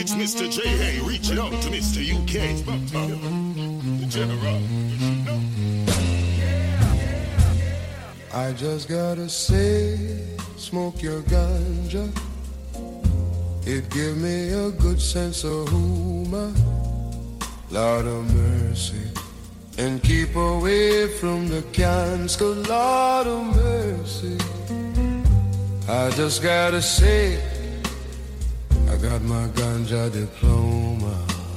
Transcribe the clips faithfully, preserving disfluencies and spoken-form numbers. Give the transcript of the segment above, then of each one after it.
It's Mister J. Hey, reaching out to Mister U K. The General. I just gotta say, smoke your ganja. It give me a good sense of humor, Lord of mercy. And keep away from the cans, 'cause Lord of mercy. I just gotta say, I got my ganja diploma.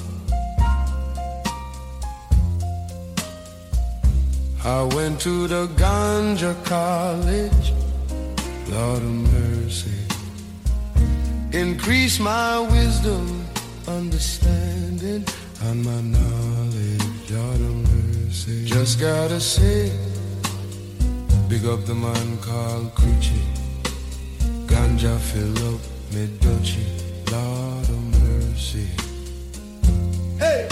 I went to the ganja college, Lord of mercy. Increase my wisdom, understanding, and my knowledge, Lord of mercy. Just gotta say, big up the man called Coochie. Ganja fill up me dutchie, Lord of mercy. Hey!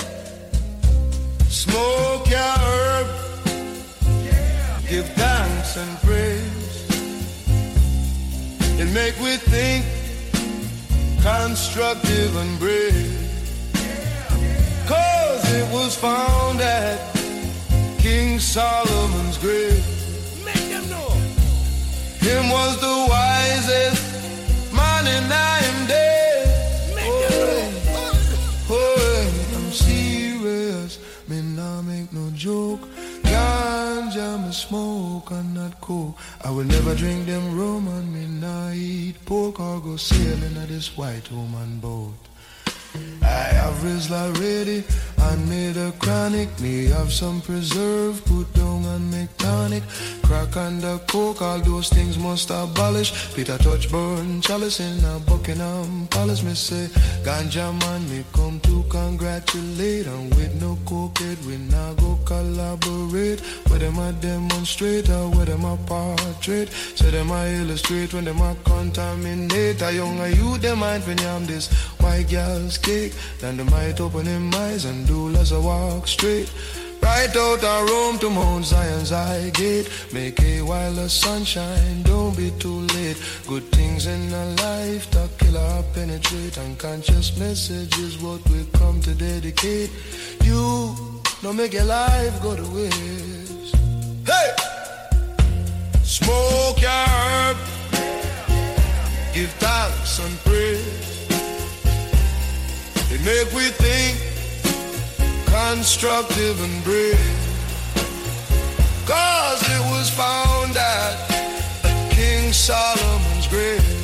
Smoke your herb, yeah. Give thanks and praise. It make we think, constructive and brave. Cause it was found at King Solomon's grave. Make them know. Him was the wisest man in nine days. Make oh, them know. Oh, I'm serious, me nah make no joke. Ganja me smoke and not coke. I will never drink them rum and me nah eat pork or go sailing at this white woman boat. I have Rizla ready and made a chronic. Me have some preserve, put down and make tonic. Crack and the coke, all those things must abolish. Peter touch burn chalice in a Buckingham Palace. Me say, ganja man, me come to congratulate. And with no cokehead, we now go collaborate. Where them a demonstrate or where them a portrait. Say them a illustrate when them a contaminate. A younger youth, them mind when yam this white girl's cake. Then they might open them eyes and do less a walk straight. Right out our room to Mount Zion's high gate. Make a while of sunshine, don't be too late. Good things in a life that kill or penetrate. Unconscious message is what we come to dedicate. You, don't make your life go to waste. Hey! Smoke your herb, give thanks and praise. It make we think, constructive and brave. Cause it was found at King Solomon's grave.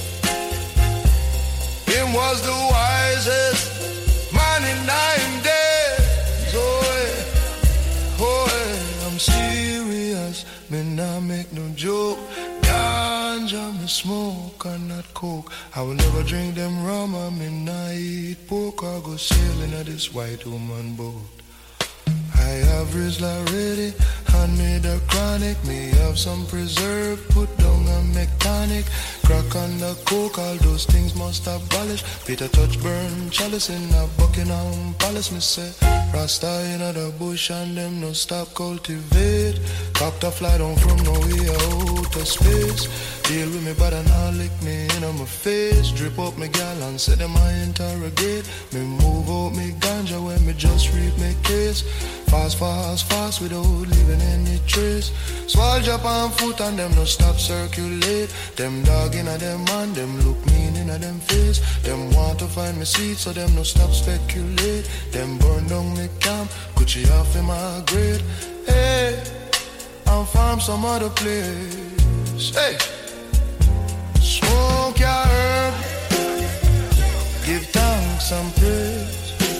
Him was the wisest man in nine days. Oh, oh, I'm serious, me not make no joke. Ganja me smoke and not coke. I will never drink them rum and me not eat pork or go sailing at this white woman boat. I have Rizla ready, hand me the chronic. Me have some preserve, put down a mechanic. Crack on the coke, all those things must abolish. Peter touch burn chalice in a Buckingham Palace. Me say, Rasta in the bush and them no stop cultivate. Copter fly down from nowhere out to space. Deal with me but now lick me in on my face. Drip up me gal and say them I interrogate. Me move out me ganja when me just read me case. Fast, fast, fast without leaving any trace. Swallow up on foot and them no stop circulate. Them dog in a them man, them look mean in a them face. Them want to find me seat so them no stop speculate. Them burn down me camp, Gucci off in my grade. Hey, I'm from some other place. Hey, smoke your herb, give thanks and praise.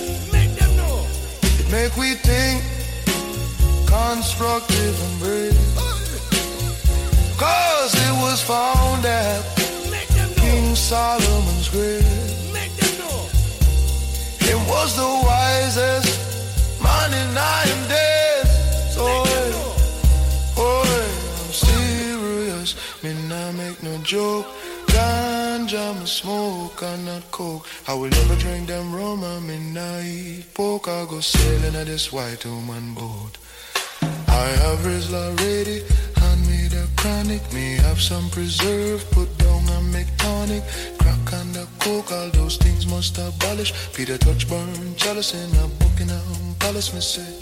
Make we think, constructive and brave. Cause it was found at King Solomon's grave. He was the wisest man in nine days. Oh, oh, I'm serious, me not make no joke. Ganja me smoke and not coke. I will never drink them rum and me not eat pork. I go sailing at this white woman boat. I have Rizla ready, hand me the chronic. Me have some preserve, put down and make tonic. crack and the coke, all those things must abolish. Peter Touch burn jealous in a Buckingham Palace, me say.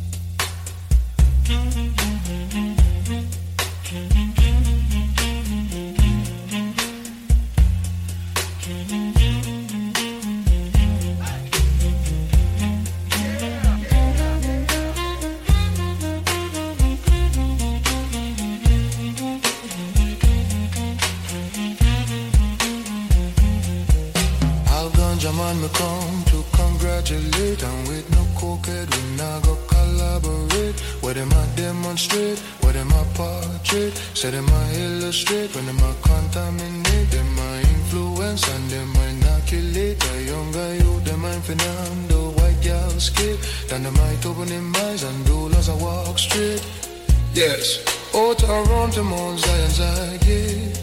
Man, me come to congratulate, and with no cokehead we not go collaborate. Where them a demonstrate, where them a portrait, say them a illustrate, when them a contaminate, them a influence and them a inoculate. A younger youth, them a infinite, the white girl skate, then them might open them eyes and do as I walk straight. Yes, out around the Mount Zion's I get.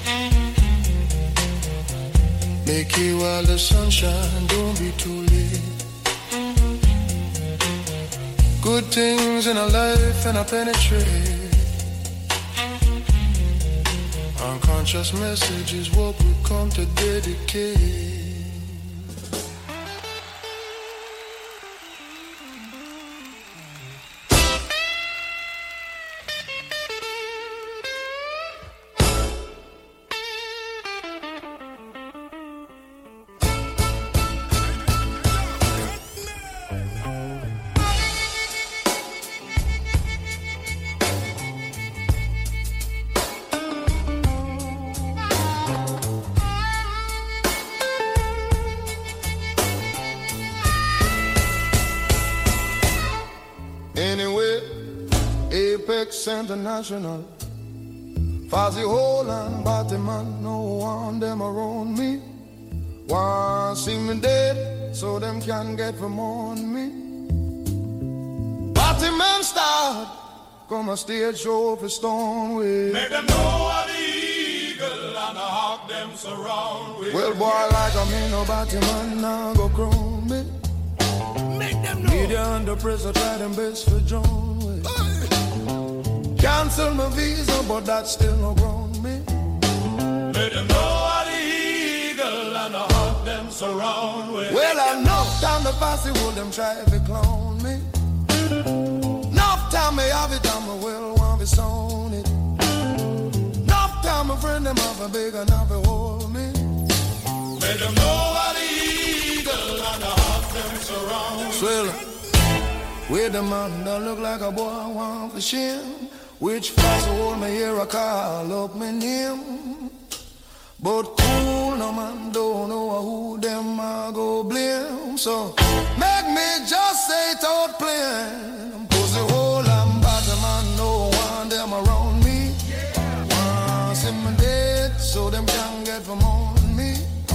Make it while the sun shine, don't be too late. Good things in our life and I penetrate. Unconscious message is what we come to dedicate. International Fuzzy hole and Batman, no one them around me. Want see me dead so them can get from on me. Batman start come a stage show for Stoneway. Make them know what the eagle and the hawk them surround with. Well boy like I mean no Batman now go crown me. Make them know. Media under pressure try them best for John. Cancel my visa, but that still no ground me. Let them know how the eagle and the hawk them surround with. Well, I know time the fussy will them try to clone me. Enough time me have it, I'm a well want to sound it. Enough time my friend them have a big enough to hold me. Let them know how the eagle and the hawk them surround with. Well, with the man that look like a boy want for shame. Which fast hold me here, I call up my name. But cool, no man don't know who them I go blame. So make me just say it out plain. Cause the whole and bottom man, no one them around me. Once in my dead, so them can get from on me.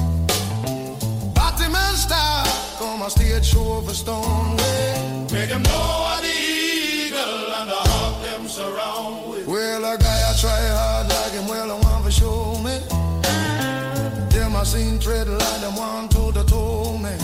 Bottom and star, come a stage show for Stoneway. Make them know what the eagle and the hawk them surround with. Well, a guy I try hard like him, well, I want to show me. Them I seen tread like them want to the toe me.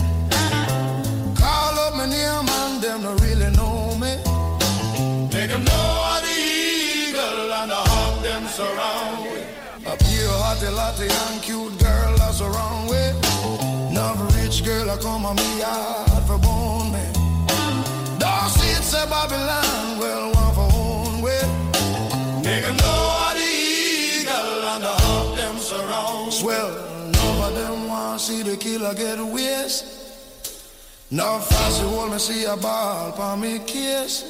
Call up my name and them don't really know me. Make them know how the eagle and the hawk them surround with. A pure hottie lottie and cute girl that's around with. Never rich girl I come on me hard for bone me. Don't see it say Babylon, well, one for own way. Make them know how the eagle and the hawk them surround with. Swell, none of them want to see the killer get waste. No fast you hold me see a ball for me case.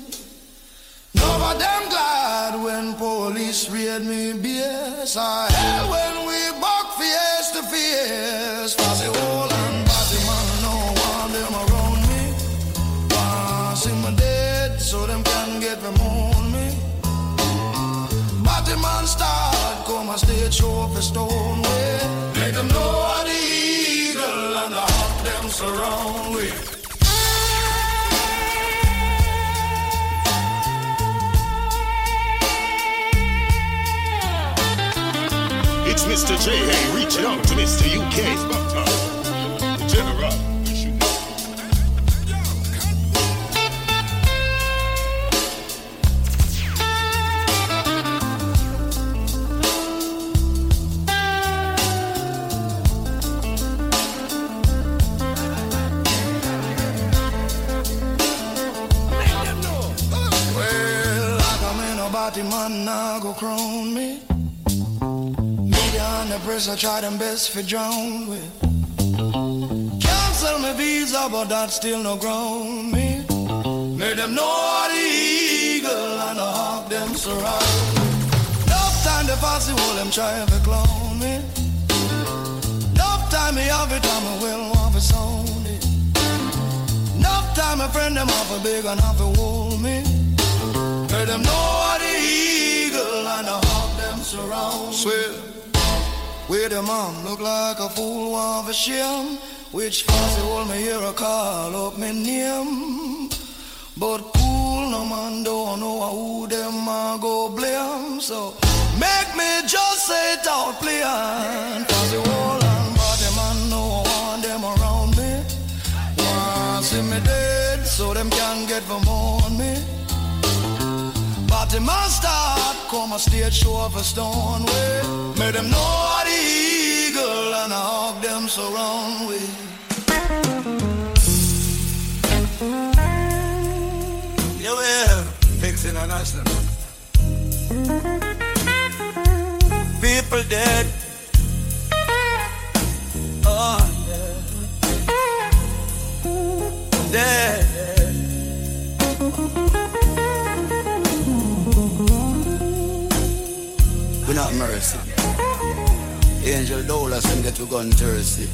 None of them glad when police raid me base. I hell when we buck face to face. Fast you hold and body man, no one them around me. Want see me dead so them can get them on me. Body man start come a stage show for Stoneway. Make them know how the eagle and the hawk them surround with. It's Mister J. Hey, reach out to Mister U K. The General. man now go crown me. Media and the press I try them best for drown with. Cancel me visa but that still no ground me. Make them know the eagle and the hawk them surround me. Enough time the fussy hole them try to clown me. Enough time me have it time I will want to sound it. Enough time my friend them have a big and have to hold me. Make them know the eagle and the hawk them surround me. Swear, where the mom look like a fool want for shame. Which fussy hole me hear a call up me name. But cool, no man don't know who them a go blame. So make me just say it out plain. Cause the whole and body man know I want them around me. Want see me dead so them can get from on me. But the man start come a stage show of a stone way. Make them know the eagle and I hug them surround way. You will fixing a national. People dead. Oh, dead. Dead. We not mercy. Angel dollars and get to gun Jersey.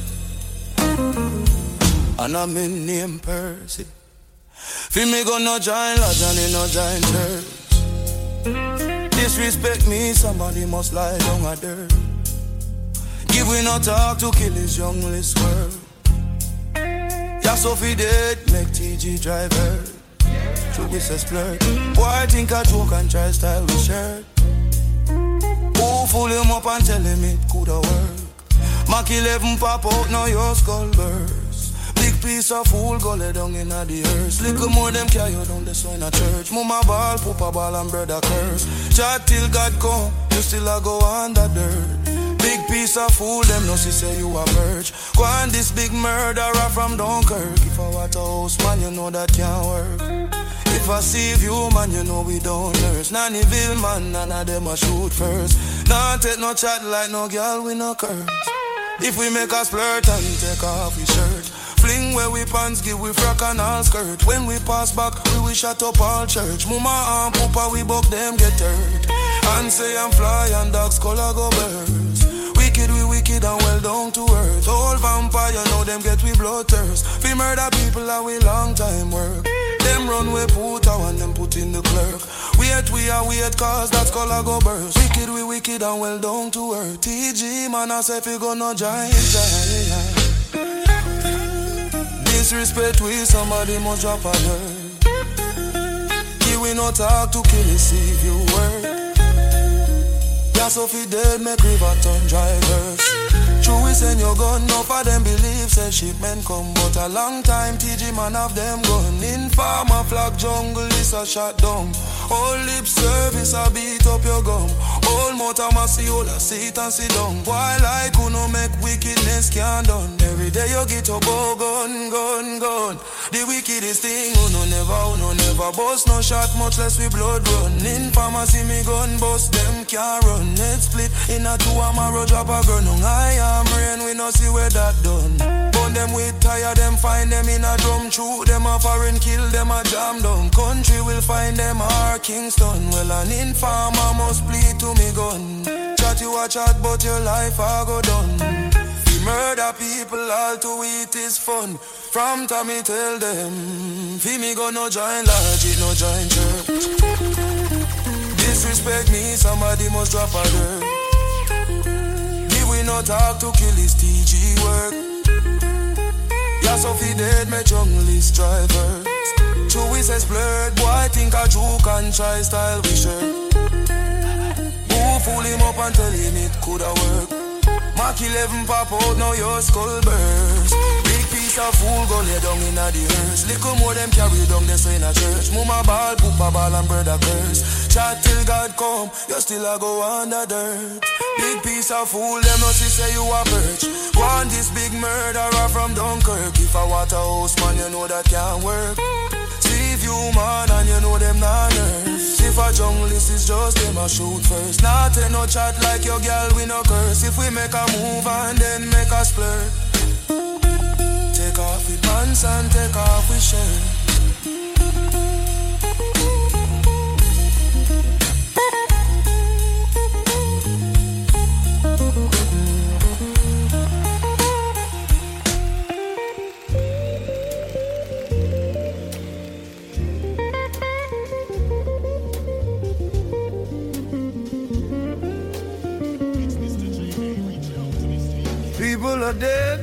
And I'm in name Percy. Feel me go no giant lodge and in no giant church. Disrespect me, somebody must lie down a dirt. Give we no talk to kill his younglest world. Yeah, Sophie dead, make T G drive her. True this a splurt. Boy, I think I joke and try style with shirt. Who fool him up and tell him it coulda work. Mac eleven pop out, now your skull burst. Big piece of fool go lay down in the earth. Little more them carry you down the so in a church. Mama ball, papa ball and brother curse. Chat till God come, you still a go on the dirt. Big piece of fool, them no see say you a perch. Go on this big murderer from Dunkirk. If I want a house man, you know that can't work. If I see you man, you know we don't nurse. Nannyville man, none of them a shoot first. Nah take no chat like no girl, we no curse. If we make a splurt and take off we shirt, fling where we pants, give we frock and all skirt. When we pass back, we will shut up all church. Mama and papa, we buck them get hurt. And say I'm fly and dogs color go birds. Wicked, we wicked and well down to earth. Old vampire, you know them get we blood thirst. We murder people and we long time work. Them run we put out and them put in the clerk. Wait, we are wait cause that's color go burst. Wicked, we wicked and well down to earth. T G man, I say if you go no giant, giant. Disrespect we, somebody must drop a dirt. Here we no talk to kill it, see if you work. Yeah, Sophie dead, make river turn drivers. True, we send your gun, no for them believe, say shipment come. But a long time, T G man have them gun. In farmer flag jungle, is a shot down. All lip service, I beat up your gum. All motor massy, all a sit and sit down. While I could no make wickedness can done. Every day you get a bow gun, gun, gun. The wickedest thing, who no never, who no never bust no shot, much less we blood run. In pharmacy, me gun bust, them can't run. Head split, in a two amaro drop a gun. I am rain, we no see where that done. Burn them with tire, them find them in a drum. Shoot them a foreign, kill them a jam down. Country will find them our Kingston. Well, an informer must plead to me gun. Chat you a chat, but your life a go done. We murder people, all to it is fun. From time me tell them, fi me go no join large, it no join church. Disrespect me, somebody must drop a dirt. Give we no talk to kill his T G work. Yeah, Sophie dead, me junglist drivers. True, we says blurred, boy, I think I joke and try style we shirt. Who fool him up and tell him it coulda work. Mark eleven pop out, now your skull burst. Big piece of fool go lay down in a the earth. Little more them carry down the so in a church. Mama ball, papa ball and brother curse. Chat till God come, you still a go on the dirt. Big piece of fool, them not see say you a perch. Want this big murderer from Dunkirk. If I want a house man, you know that can't work. See if you human and you know them not nurse. If a junglist is just them a shoot first. Not take no chat like your girl, we no curse. If we make a move and then make a splurt. Take off the pants and take off the shirt. People are dead,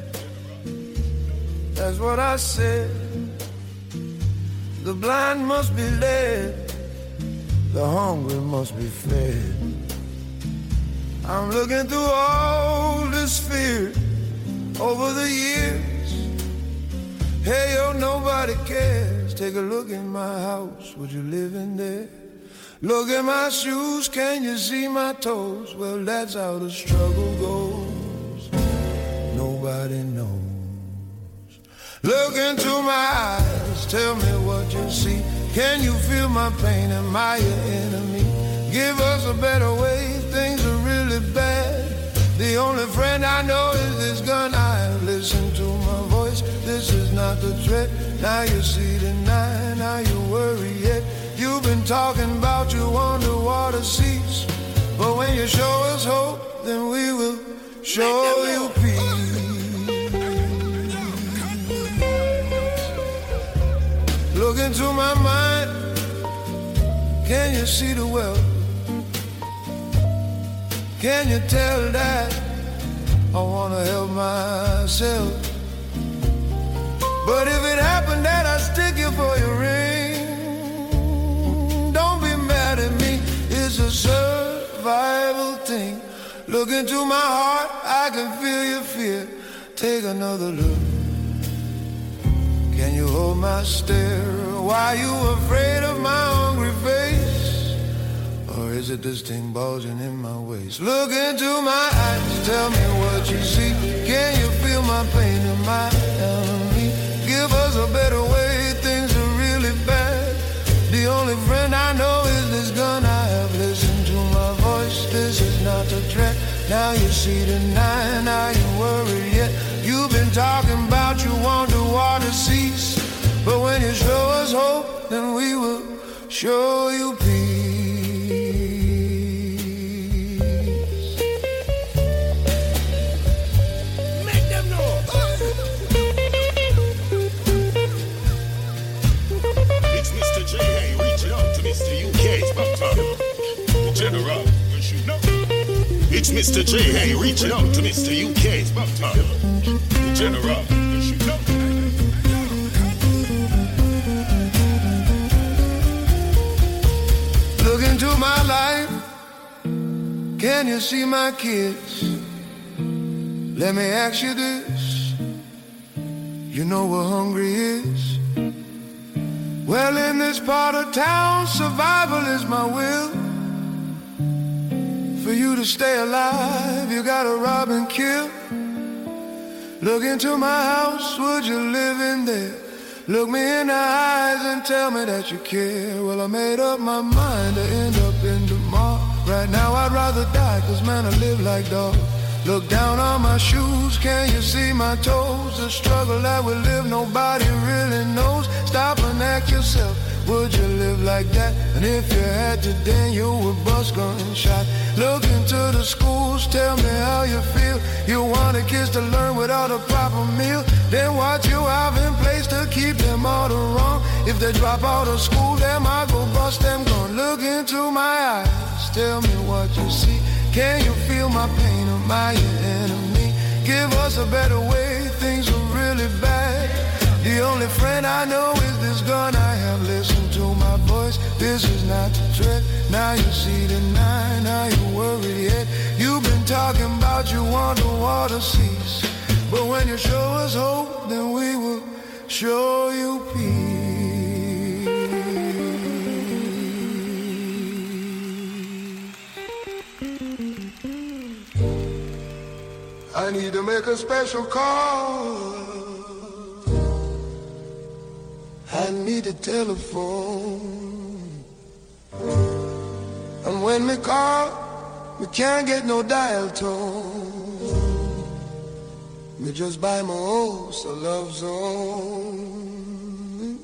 that's what I said. The blind must be led, the hungry must be fed. I'm looking through all this fear over the years. Hey, yo, nobody cares. Take a look in my house, would you live in there? Look at my shoes, can you see my toes? Well, that's how the struggle goes. Nobody knows. Look into my eyes, tell me what you see. Can you feel my pain? Am I your enemy? Give us a better way, things are really bad. The only friend I know is this gun I have. Listen to my voice, this is not the threat. Now you see the nine, now you worry yet. You've been talking about your underwater seas, but when you show us hope, then we will show you peace. Look into my mind, can you see the wealth? Can you tell that I wanna help myself? But if it happened that I stick you for your ring, don't be mad at me, it's a survival thing. Look into my heart, I can feel your fear. Take another look. Can you hold my stare? Why you afraid of my hungry face? Or is it this thing bulging in my waist? Look into my eyes, tell me what you see. Can you feel my pain and my enemy? Give us a better way, things are really bad. The only friend I know is this gun I have. Listen to my voice, this is not a threat. Now you see the nine, now you worry yet. You've been talking about you want the water cease, but when you show us hope, then we will show you peace. Make them know. It's Mister J A reaching out to Mister U K. The General, you know. It's Mister J A reaching out to Mister U K. The General, you know. Look into my life, can you see my kids? Let me ask you this, you know what hungry is? Well, in this part of town, survival is my will. For you to stay alive, you gotta rob and kill. Look into my house, would you live in there? Look me in the eyes and tell me that you care. Well, I made up my mind to end up in the mall. Right now I'd rather die, cause man I live like dog. Look down on my shoes, can you see my toes? The struggle that we live, nobody really knows. Stop and ask yourself, would you live like that? And if you had to, then you would bust gunshot. Look into the schools, tell me how you feel. You want a kids to learn without a proper meal. Then what you have in place to keep them all the wrong. If they drop out of school, then I go bust them gun. Look into my eyes, tell me what you see. Can you feel my pain? Am I your enemy? Give us a better way, things are really bad. The only friend I know is this gun I have. Listen to my voice, this is not the threat. Now you see the nine, now you worried yet. You've been talking about you want the water cease, but when you show us hope, then we will show you peace. I need to make a special call hand me the telephone. And when me call, me can't get no dial tone. Me just buy my house a love zone.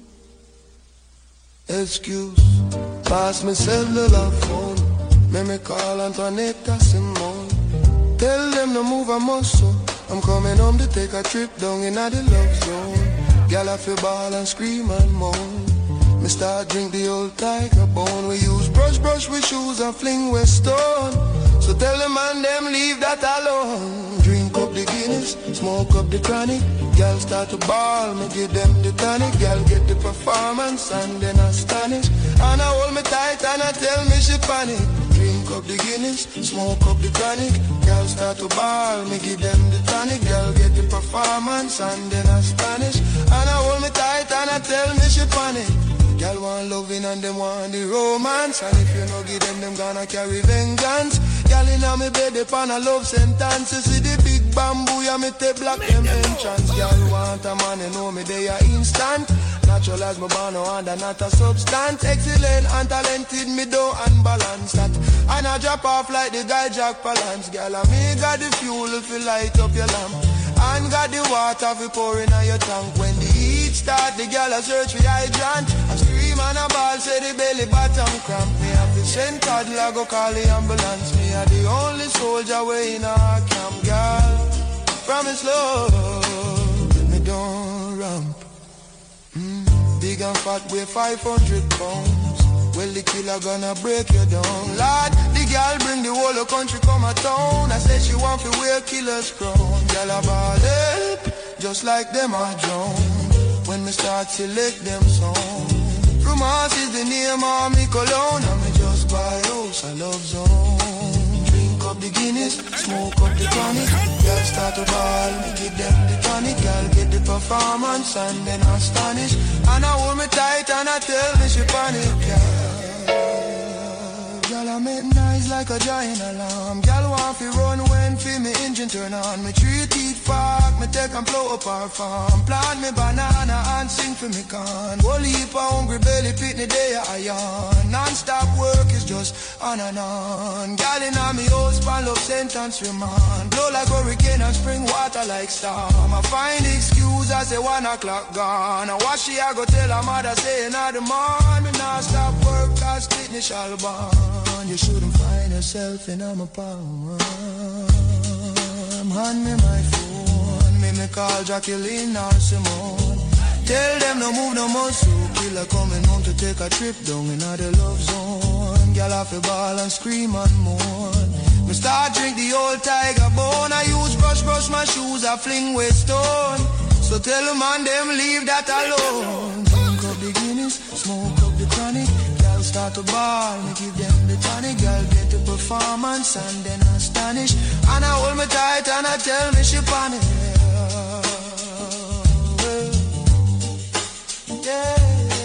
Excuse, pass me cellular phone. Me me call Antoinette Simone. Tell them to move a muscle. I'm coming home to take a trip down in the love zone. Girl, I feel ball and scream and moan. Me start drink the old tiger bone. We use brush brush with shoes and fling with stone. So tell them and them leave that alone. Drink up the Guinness, smoke up the chronic. Girl start to ball, me give them the tonic. Girl get the performance and then astonish. And I hold me tight and I tell me she panic. Drink up the Guinness, smoke up the chronic. Girl start to ball, me give them the tonic. Girl get the performance and then astonish. And I hold me tight and I tell me she panic. Girl want loving and them want the romance. And if you no give them, them gonna carry vengeance. Girl inna me bed upon a love sentence. You see the big bamboo, ya me take block them entrance. Girl want a man, you know me they are instant. Natural as my born no under, not a substance. Excellent and talented, me don't unbalance that. And I drop off like the guy Jack Palance. Girl, and me got the fuel if you light up your lamp. And got the water for pouring on your tank. When the heat start, the girl a search for hydrant. I scream and a ball, say the belly bottom cramp. Me have to send toddler, go call the ambulance. Me are the only soldier way in our camp. Girl, promise love, me don't ramp. Mm, big and fat, weigh five hundred pounds. Well, the killer gonna break you down. Lord, the girl bring the whole of country come a town. I said she want to wear killer's crown. Girl a ball help, just like them a drown. When me start select them song. From us is the name of me cologne. And me just buy house a love zone. Drink up the Guinness, smoke up the tonic. Girl start to ball, me give them the tonic. Girl get the performance and then astonish. And I hold me tight and I tell me she panic. Girl, girl I make nice like a giant alarm. Girl want fi run when fi me engine turn on. Me three teeth fork, me take and blow up our farm. Plant me banana and sing for me can. Whole heap of hungry belly pitney day I yawn. Non-stop work is just on and on. Girl inna me house pan love sentence remand. Blow like hurricane and spring water like storm. I find excuse I say one o'clock gone. I watch she I go tell her mother say another man. Me non-stop work cause pitney shall burn. You shouldn't find yourself in my palm. Hand me my phone. Me me call Jacqueline or Simone. Tell them no move no muscle. Killer coming home to take a trip down in the love zone. Girl off a ball and scream and moan. Me start drink the old tiger bone. I use brush brush my shoes. I fling with stone. So tell them and them leave that alone. Drink up the Guinness, smoke up the chronic. Girl start to ball, me give them the tonic. Girl get the performance and then astonish. And I hold me tight and I tell me she panic. Yeah.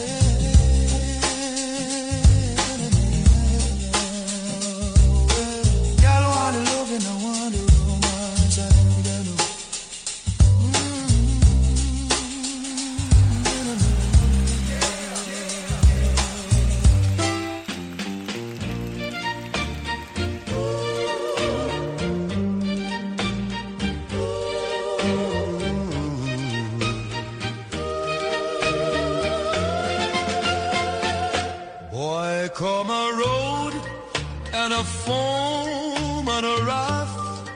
Girl want the love and I want the romance. I need to know. Come a road and a foam and a raft.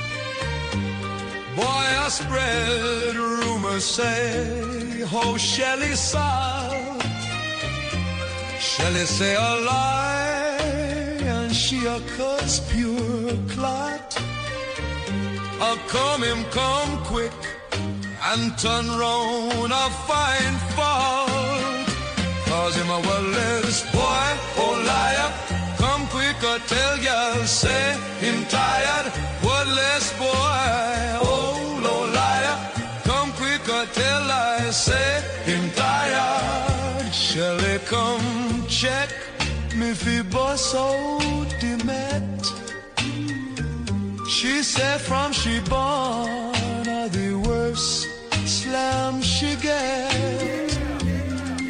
Boy, I spread rumors say how Shelley sighed. Shelley say a lie and she a cuss pure clot. I come him come quick and turn round a fine fault. Cause him a well-less boy, oh liar. Come quicker, tell y'all, say him tired. Wordless boy, oh low liar. Come quicker, tell I say him tired. Shall they come check me fi bust out the met? She said from she born, the worst slam she get.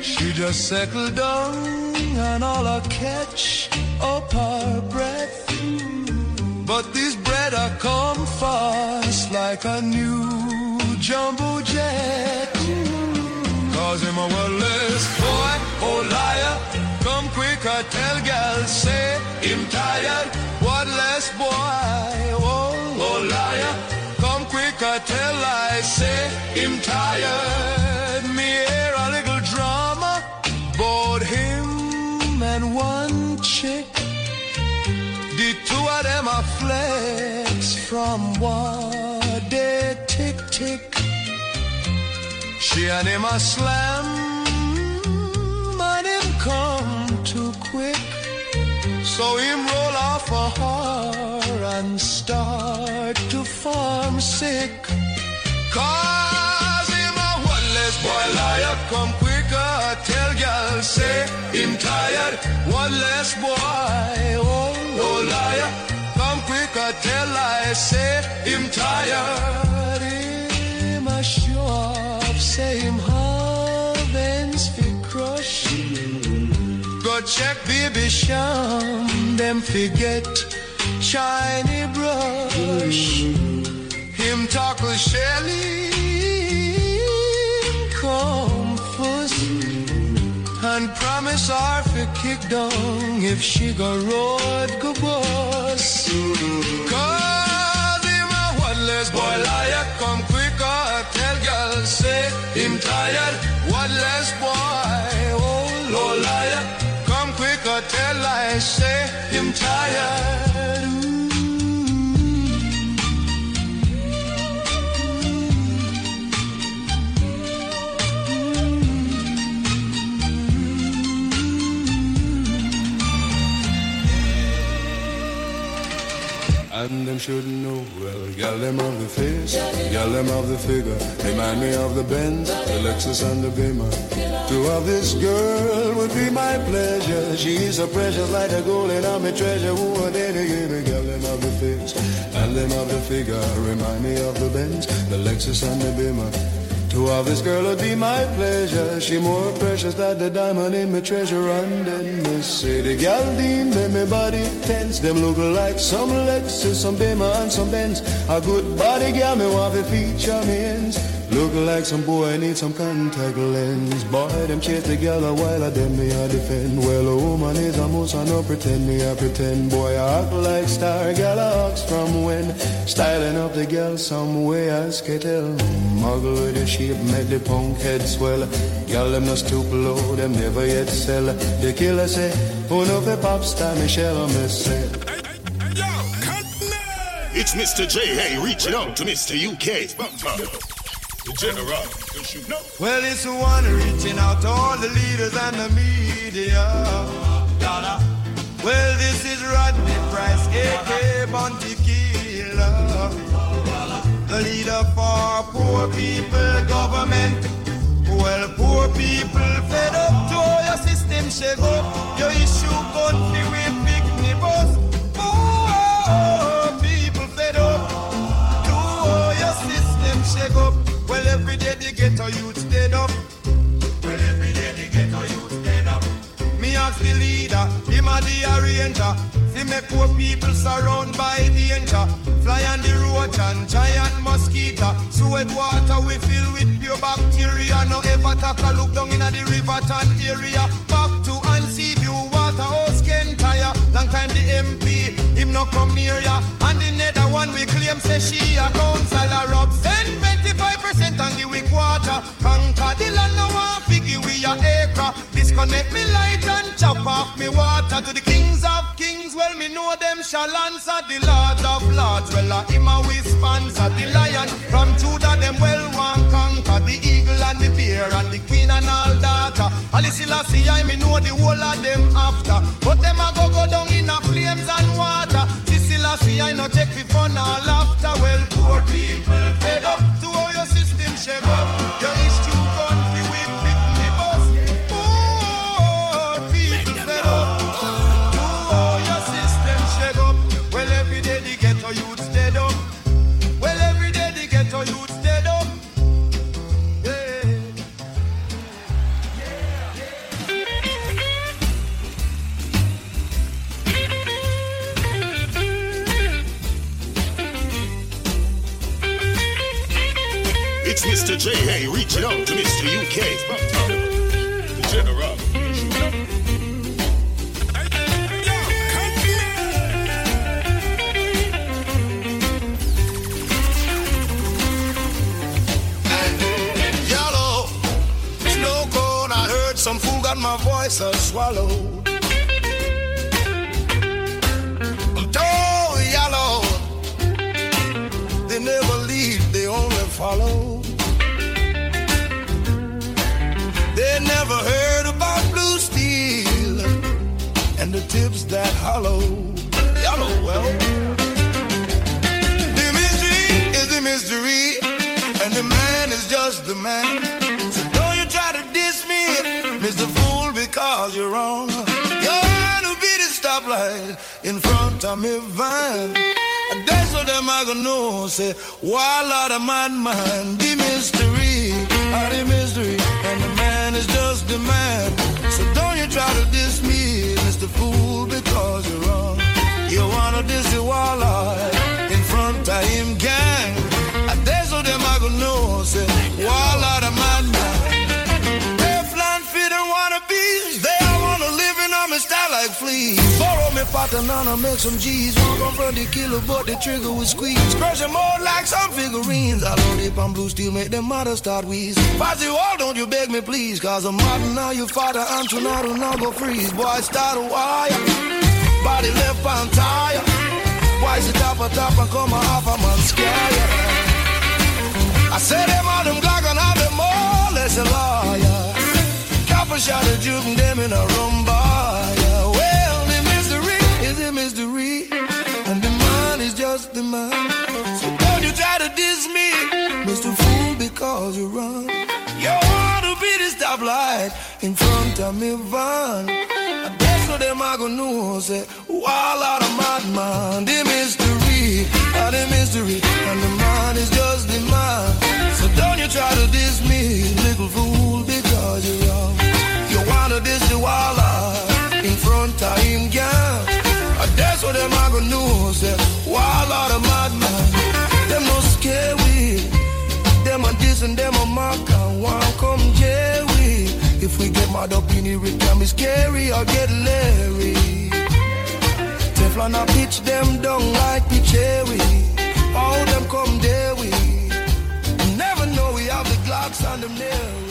just settle down and all I catch up our breath. But this bread I come fast like a new jumbo jet. Cause him a worthless boy, oh liar. Come quick, I tell gal, say him tired. What less boy, oh, oh liar. Come quick, I tell I say him tired. Me hear a little drama bout him and one chick. The two of them are flex from what they tick tick. She and him a slam and him come too quick. So him roll off a her and start to farm sick. Cause him a worthless boy liar. Come quicker, tell gal, say him tired. Worthless boy, oh, oh liar. Come quicker, tell I say him tired. Him a show off, say him have ends fi crush. Go check baby sham, them forget shiny brush. Him tackle Shelly, come first, and promise her fi kick down if she go road go bust. Cause him a worthless boy liar. Come quicker, tell girl say him tired. Worthless boy, oh, oh liar. Come quicker, tell I say him tired. And them should know, well, gal them of the face, gal them of the figure, remind me of the Benz, the Lexus and the Beamer. To have this girl would be my pleasure. She's so precious like a gold and I'm a treasure. Who would any give a gal them of the face, gal them of the figure, remind me of the Benz, the Lexus and the Beamer. To have this girl would be my pleasure. She more precious than the diamond in my treasure. And then me say the gal deem them me body tense. Them look like some Lexus, some Beamer and some Benz. A good body gal me want to feature me ends. Look like some boy need some contact lens. Boy them chase the gal a while of them me a defend. Well a woman is a mouse I no pretend me a pretend. Boy I act like star gal I ask from when. Styling up the gal some way as can tell. Muggle with the shape make the punk head swell. Gal them no stoop low, them never yet sell. The killer say, who know the pop star Michelle me say. It's Mister J. Hey reaching out to Mister U K. The general, don't you know? Well, it's the one reaching out to all the leaders and the media. Well, this is Rodney Price, A K Bounty Killer, the leader for poor people government. Well, poor people fed up to all your system shake up. Your issue country with picnic bus. Poor people fed up to all your system shake up. Well, every day the ghetto youth stand up. Well, every day the ghetto youth stand up. Me ask the leader, him a the arranger. See me poor people surrounded by danger. Fly on the roach and giant mosquito. Sweat water we fill with pure bacteria. No ever take a look down in the Riverton area. Back to Unseview water house can tire. Long time the M P, him no come near ya. And the nether one we claim say she a councillor rub. Send twenty-five percent and give we quarter. Conquer the land no one figure we a acre. Disconnect me light and chop off me water. To the kings of kings, well me know them shall answer. The lords of lords, well a him a we sponsor. The lion from Judah them well one conquer. The eagle and the bear and the queen and all that. Alice Selassie I me know the whole of them after. But them a go go down in a flames and water. Selassie I no take for fun or laughter. Well poor people fed up to all your system shake up. Your issue country with fifty bus. Poor people fed up to all your system shake up. Well every day the ghetto youth stayed up. Well every day the ghetto youth stayed up. Yeah. It's Mister J. Hey, reaching out to Mister U K. The General. Yellow, snow cone, I heard some fool got my voice a swallowed. Oh, yellow, they never lead, they only follow. They never heard about blue steel and the tips that hollow. Yellow, well, the mystery is the mystery, and the man is just the man. So don't you try to diss me, Mister Fool, because you're wrong. You're to be the stoplight in front of me van. And that's what them I gonna know. Say, wild out of my mind. The mystery, ah, the mystery, and the man is just the man. So don't you try to diss me, Mister Fool, because you're wrong. You wanna diss the wild out in front of him gang. And that's what them I gonna know. Say, wild out of my mind. Teflon fit and wannabes, they all wanna live in on me style like fleas. Borrow me pattern and I make some G's. Walk on for the killer, but the trigger will squeeze. Crush them out like some figurines. I load it on blue steel, make them mother start wheeze. Pass you all, don't you beg me please, cause I'm modern now, you father, and tornado now go freeze. Boy, start a wire, body left on tire. Why is it top a top and come off a man scare ya? I say them all them Glock and all them all, let's a liar. Copper shot a juke and them in a room bar. Yeah. Well, the mystery is a mystery, and the man is just the man. So don't you try to diss me, Mister Fool, because you run. You want to be the stoplight in front of me van. And that's what them I gonna know. Say, all out of madman. The mystery, ah, the mystery, and the man is just the man. So don't you try to diss me, little fool, because you're wrong. You wanna diss the walla in front of him, gang. And that's what them I gonna know. Say, walla the madman. Them no scary. Them a diss and them a mock and one come jail we. If we get mad up in here, it can be scary or get Larry. Teflon I pitch them down like the cherry. All them come there we. Never know we have the Glocks and them nails.